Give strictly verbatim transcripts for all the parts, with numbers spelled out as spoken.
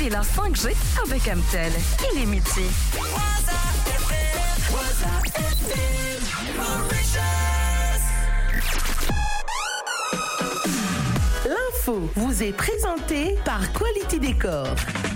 C'est la cinq G avec M T L. Illimité. L'info vous est présentée par Quality Décor.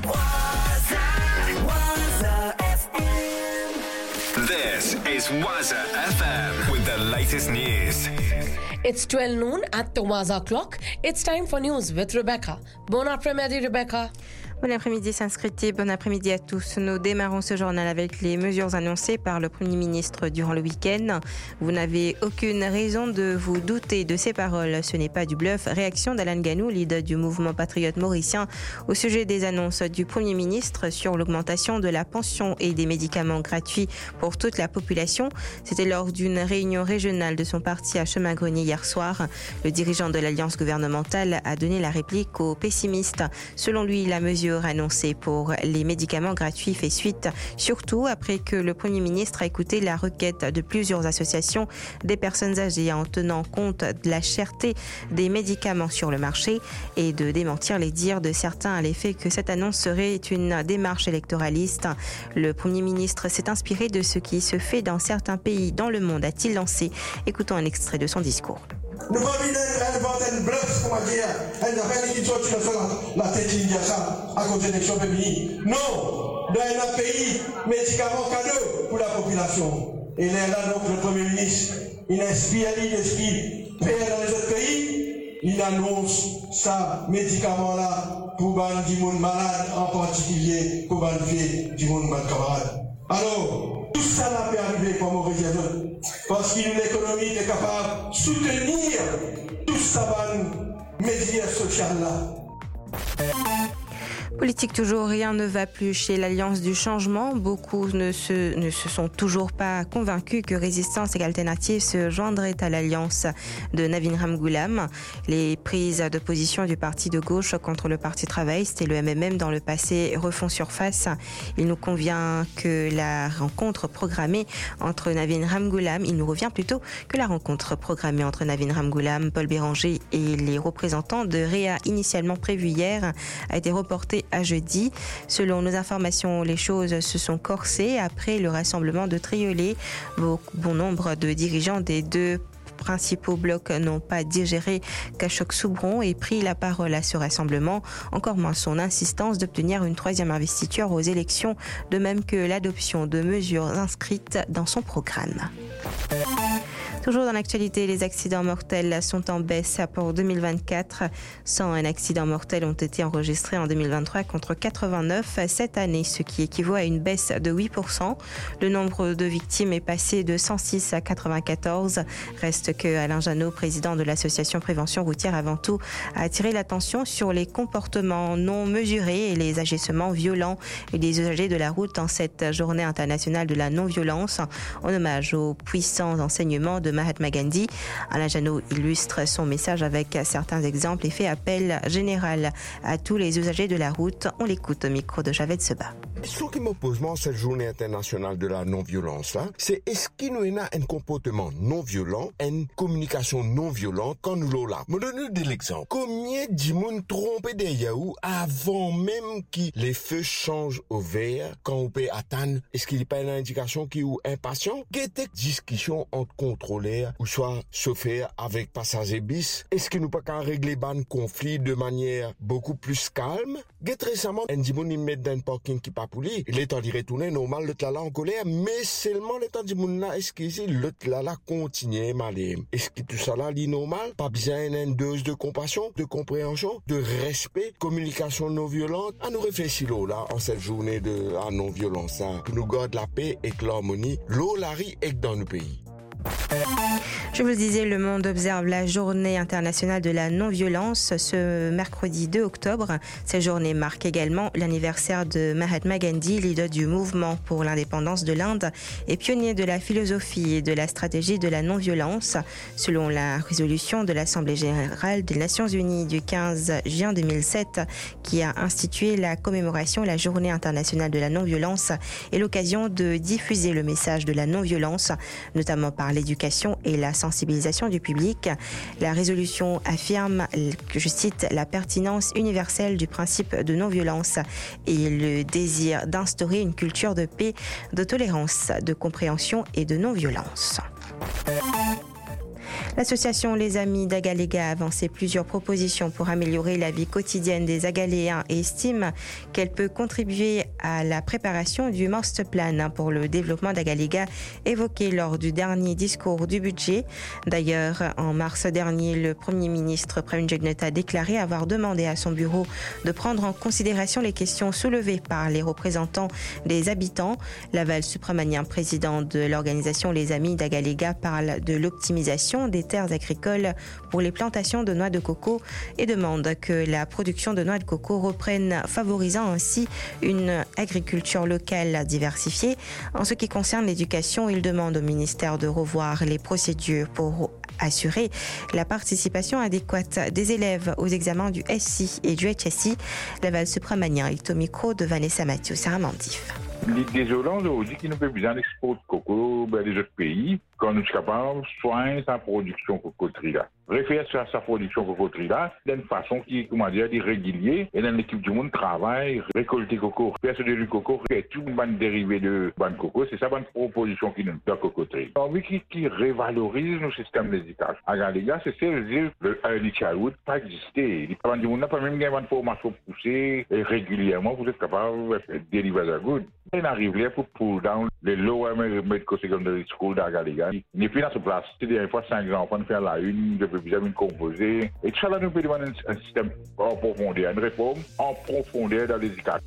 This is Waza F M with the latest news. It's twelve noon at the Waza clock. It's time for news with Rebecca. Bon après-midi, Rebecca. Bon après-midi, Sanskriti. Bon après-midi à tous. Nous démarrons ce journal avec les mesures annoncées par le Premier ministre durant le week-end. Vous n'avez aucune raison de vous douter de ces paroles. Ce n'est pas du bluff. Réaction d'Alan Ganou, leader du mouvement patriote mauricien, au sujet des annonces du Premier ministre sur l'augmentation de la pension et des médicaments gratuits pour toute la population. C'était lors d'une réunion régionale de son parti à Chemin-Grenier hier soir. Le dirigeant de l'Alliance gouvernementale a donné la réplique aux pessimistes. Selon lui, la mesure annoncée pour les médicaments gratuits fait suite, surtout après que le Premier ministre a écouté la requête de plusieurs associations des personnes âgées en tenant compte de la cherté des médicaments sur le marché et de démentir les dires de certains à l'effet que cette annonce serait une démarche électoraliste. Le Premier ministre s'est inspiré de ce qui se fait dans certains pays dans le monde, a-t-il lancé. Écoutons un extrait de son discours. Nous avons une bluff, comment dire, une réalité sur la tête de ça à cause de l'élection féminine. Non, dans un pays, médicaments cadeaux pour la population. Et là, donc, le Premier ministre, il inspire l'esprit père dans les autres pays, il annonce ça, médicaments-là, pour les gens malades, en particulier pour les du monde camarade. Alors, tout ça n'a pas arrivé comme mauvais réserve, parce que l'économie est capable de soutenir tout ça, médias sociales-là. Politique toujours, rien ne va plus chez l'Alliance du changement. Beaucoup ne se, ne se sont toujours pas convaincus que Résistance et Alternative se joindraient à l'Alliance de Navin Ramgoolam. Les prises de position du parti de gauche contre le parti travailliste et le M M M dans le passé refont surface. Il nous convient que la rencontre programmée entre Navin Ramgoolam, il nous revient plutôt que la rencontre programmée entre Navin Ramgoolam, Paul Béranger et les représentants de Réa, initialement prévue hier, a été reportée à jeudi. Selon nos informations, les choses se sont corsées après le rassemblement de Triolet. Bon, bon nombre de dirigeants des deux principaux blocs n'ont pas digéré Kachok-Soubron et pris la parole à ce rassemblement, encore moins son insistance d'obtenir une troisième investiture aux élections, de même que l'adoption de mesures inscrites dans son programme. Toujours dans l'actualité, les accidents mortels sont en baisse pour deux mille vingt-quatre. cent un accidents mortels ont été enregistrés en deux mille vingt-trois contre quatre-vingt-neuf cette année, ce qui équivaut à une baisse de huit pour cent. Le nombre de victimes est passé de cent six à quatre-vingt-quatorze. Reste que Alain Janot, président de l'association Prévention Routière Avant Tout, a attiré l'attention sur les comportements non mesurés et les agissements violents des usagers de la route en cette journée internationale de la non-violence, en hommage aux puissants enseignements de Mahatma Gandhi. Alain Janot illustre son message avec certains exemples et fait appel général à tous les usagers de la route. On l'écoute au micro de Javed Seba. La question qui me pose moi cette journée internationale de la non-violence là, c'est est-ce qu'il y a un comportement non violent, une communication non violente quand nous l'avons là. Je donne de l'exemple. Combien de gens trompent des Yahoo avant même que les feux changent au vert quand on peut attendre? Est-ce qu'il n'y a pas une indication qui est impatient? Quelle discussion entre contrôleurs ou soit chauffeur avec passager bis? Est-ce qu'il nous pas qu'à régler ban conflit de manière beaucoup plus calme? Get récemment, un dimon il met dans un parking qui pas pouli. Il est en d'y retourner normal, l'autre là là en colère, mais seulement le temps dimon là, est-ce qu'il l'autre là là continue malé? Est-ce que tout ça là, est normal? Pas besoin d'une dose de compassion, de compréhension, de respect, communication non violente? À nous réfléchir là, en cette journée de la non-violence, hein, pour nous garder la paix et l'harmonie, l'eau la rie et dans nos pays. Je vous le disais, le monde observe la journée internationale de la non-violence ce mercredi deux octobre. Cette journée marque également l'anniversaire de Mahatma Gandhi, leader du mouvement pour l'indépendance de l'Inde et pionnier de la philosophie et de la stratégie de la non-violence. Selon la résolution de l'Assemblée générale des Nations unies du quinze juin deux mille sept, qui a institué la commémoration de la journée internationale de la non-violence et l'occasion de diffuser le message de la non-violence, notamment par l'éducation et la sensibilisation du public. La résolution affirme, je cite, la pertinence universelle du principe de non-violence et le désir d'instaurer une culture de paix, de tolérance, de compréhension et de non-violence. L'association Les Amis d'Agaléga a avancé plusieurs propositions pour améliorer la vie quotidienne des Agaléens et estime qu'elle peut contribuer à la préparation du Master Plan pour le développement d'Agaléga évoqué lors du dernier discours du budget. D'ailleurs, en mars dernier, le Premier ministre Prem Jagnet a déclaré avoir demandé à son bureau de prendre en considération les questions soulevées par les représentants des habitants. Laval Supramanian, président de l'organisation Les Amis d'Agaléga, parle de l'optimisation des terres agricoles pour les plantations de noix de coco et demande que la production de noix de coco reprenne, favorisant ainsi une agriculture locale diversifiée. En ce qui concerne l'éducation, il demande au ministère de revoir les procédures pour assurer la participation adéquate des élèves aux examens du S I et du H S I. Laval Supramanian est au micro de Vanessa Mathieu, Sarah Mandif. Les désolants aujourd'hui qui nous fait besoin d'export de coco ben, des autres pays, quand nous sommes capables de soigner sa production cocoterie là. Référer sur sa production cocoterie là d'une façon qui, comment dire, régulière et dans l'équipe du monde travaille, récolter coco, faire du coco, faire tout le monde dérivé de ban coco, c'est ça bonne proposition qui nous fait la cocoterie. Envie qui, qui révalorise nos systèmes d'éducation. À les gars, c'est ça, je veux dire, le early childhood pas existé. Les parents du monde n'a pas même une formation poussée et régulièrement, vous êtes capable de délivrer la good. On arrive là pour pull down les lower medical secondary school d'Agaléga. Il n'est plus dans ce place. C'est des fois cinq enfants faire la une, de plus une composée. Et tout ça là nous peut demander un système en profondeur, une réforme en profondeur dans l'éducation.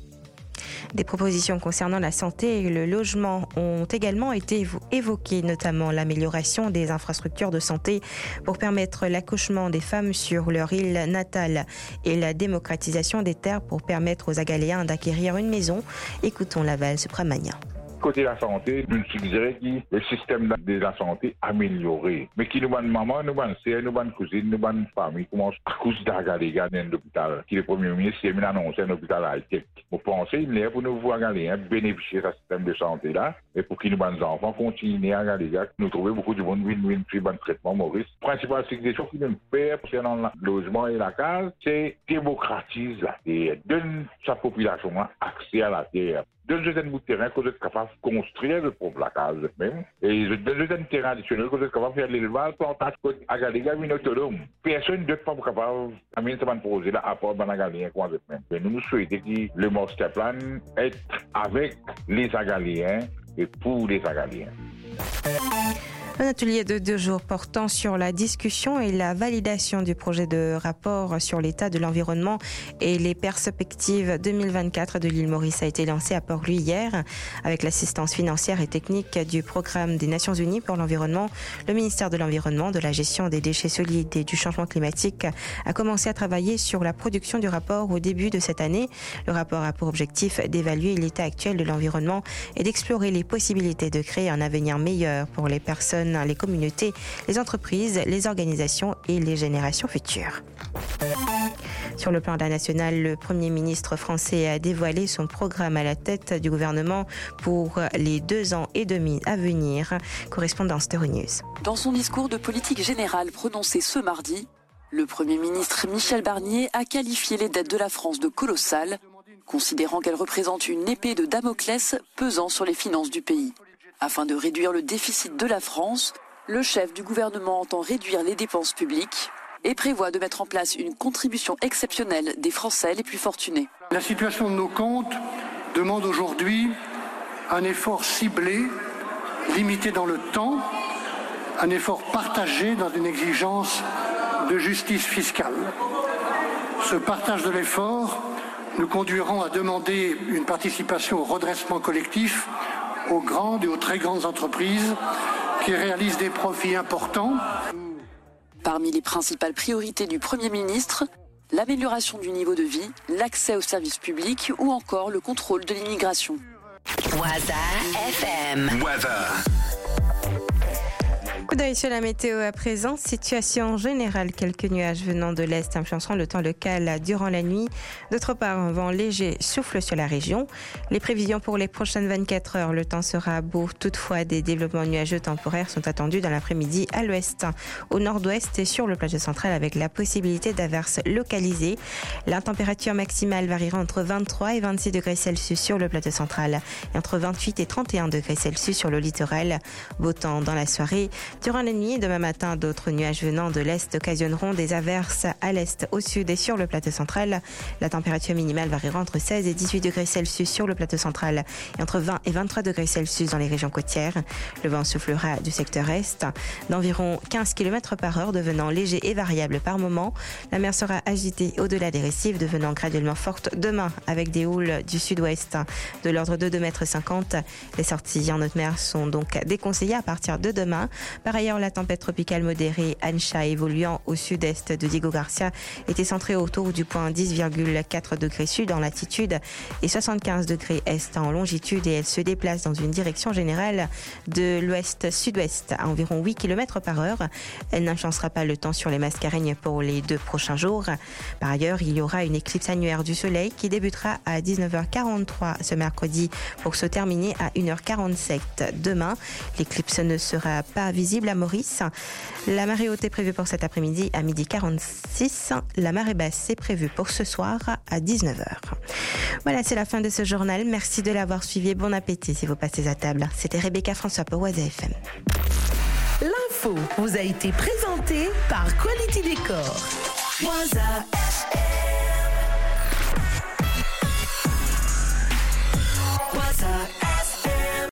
Des propositions concernant la santé et le logement ont également été évoquées, notamment l'amélioration des infrastructures de santé pour permettre l'accouchement des femmes sur leur île natale et la démocratisation des terres pour permettre aux Agaléens d'acquérir une maison. Écoutons Laval Supramanian. Côté de la santé, nous suggérons que le système de la santé amélioré. Mais qui nous bonne maman, nous bonne sœur, nous bonne cousine, nous bonne famille, commence à cause d'Agaléga dans l'hôpital. Qui le Premier ministre, il a annoncé un hôpital high-tech. Vous pensez, il est pour nous voir Agaléens bénéficier de ce système de santé-là, et pour que nos bonnes enfants continuent à Agaléga, nous trouvons beaucoup de monde win-win, puis bon traitement, Maurice. Principal, c'est que des choses qui nous faire concernant le logement et la case, c'est démocratiser la terre, donne sa population accès à la terre. Donne un bout de terrain que vous êtes capable de construire le propre la case même. Et donne un terrain additionnel que vous êtes capable de faire l'élevage, plantage, Agaléga, une autonome. Personne ne peut pas capable de faire un projet là, à part dans Agaléens qu'on a même. Et nous nous souhaitons que le Master Plan est avec les Agaléens et pour les Agaléens. Un atelier de deux jours portant sur la discussion et la validation du projet de rapport sur l'état de l'environnement et les perspectives deux mille vingt-quatre de l'île Maurice a été lancé à Port-Louis hier. Avec l'assistance financière et technique du programme des Nations Unies pour l'environnement, le ministère de l'Environnement, de la gestion des déchets solides et du changement climatique a commencé à travailler sur la production du rapport au début de cette année. Le rapport a pour objectif d'évaluer l'état actuel de l'environnement et d'explorer les possibilités de créer un avenir meilleur pour les personnes, les communautés, les entreprises, les organisations et les générations futures. Sur le plan national, le Premier ministre français a dévoilé son programme à la tête du gouvernement pour les deux ans et demi à venir. Correspondance d'Euronews. Dans son discours de politique générale prononcé ce mardi, le Premier ministre Michel Barnier a qualifié les dettes de la France de colossales, considérant qu'elles représentent une épée de Damoclès pesant sur les finances du pays. Afin de réduire le déficit de la France, le chef du gouvernement entend réduire les dépenses publiques et prévoit de mettre en place une contribution exceptionnelle des Français les plus fortunés. La situation de nos comptes demande aujourd'hui un effort ciblé, limité dans le temps, un effort partagé dans une exigence de justice fiscale. Ce partage de l'effort nous conduiront à demander une participation au redressement collectif aux grandes et aux très grandes entreprises qui réalisent des profits importants. Parmi les principales priorités du Premier ministre, l'amélioration du niveau de vie, l'accès aux services publics ou encore le contrôle de l'immigration. Waza F M. Weather. Coup d'œil sur la météo à présent. Situation générale, quelques nuages venant de l'est influenceront le temps local durant la nuit. D'autre part, un vent léger souffle sur la région. Les prévisions pour les prochaines vingt-quatre heures, le temps sera beau. Toutefois, des développements nuageux temporaires sont attendus dans l'après-midi à l'ouest, au nord-ouest et sur le plateau central avec la possibilité d'averses localisées. La température maximale variera entre vingt-trois et vingt-six degrés Celsius sur le plateau central et entre vingt-huit et trente et un degrés Celsius sur le littoral. Beau temps dans la soirée. Durant la nuit, demain matin, d'autres nuages venant de l'est occasionneront des averses à l'est, au sud et sur le plateau central. La température minimale variera entre seize et dix-huit degrés Celsius sur le plateau central et entre vingt et vingt-trois degrés Celsius dans les régions côtières. Le vent soufflera du secteur est d'environ quinze kilomètres par heure, devenant léger et variable par moment. La mer sera agitée au-delà des récifs, devenant graduellement forte demain avec des houles du sud-ouest de l'ordre de deux virgule cinquante mètres. Les sorties en haute mer sont donc déconseillées à partir de demain. Par ailleurs, la tempête tropicale modérée Ancha, évoluant au sud-est de Diego Garcia, était centrée autour du point dix virgule quatre degrés sud en latitude et soixante-quinze degrés est en longitude, et elle se déplace dans une direction générale de l'ouest-sud-ouest à environ huit kilomètres par heure. Elle n'influencera pas le temps sur les Mascareignes pour les deux prochains jours. Par ailleurs, il y aura une éclipse annuaire du soleil qui débutera à dix-neuf heures quarante-trois ce mercredi pour se terminer à une heure quarante-sept demain. L'éclipse ne sera pas visible à Maurice. La marée haute est prévue pour cet après-midi à midi quarante-six. La marée basse est prévue pour ce soir à dix-neuf heures. Voilà, c'est la fin de ce journal. Merci de l'avoir suivi. Bon appétit si vous passez à table. C'était Rebecca François pour Waza F M. L'info vous a été présentée par Quality Décor. Waza